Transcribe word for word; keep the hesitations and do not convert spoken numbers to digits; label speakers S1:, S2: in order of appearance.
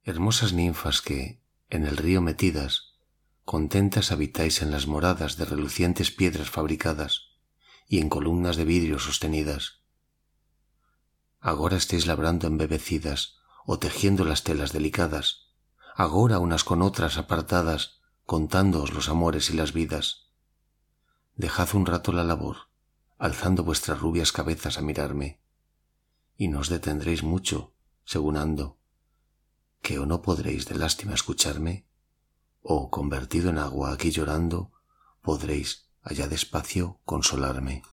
S1: Hermosas ninfas que, en el río metidas, contentas habitáis en las moradas de relucientes piedras fabricadas y en columnas de vidrio sostenidas. Agora estéis labrando embebecidas o tejiendo las telas delicadas, agora unas con otras apartadas, contándoos los amores y las vidas. Dejad un rato la labor, alzando vuestras rubias cabezas a mirarme, y no os detendréis mucho, según ando, que o no podréis de lástima escucharme, o, convertido en agua aquí llorando, podréis, allá despacio, consolarme.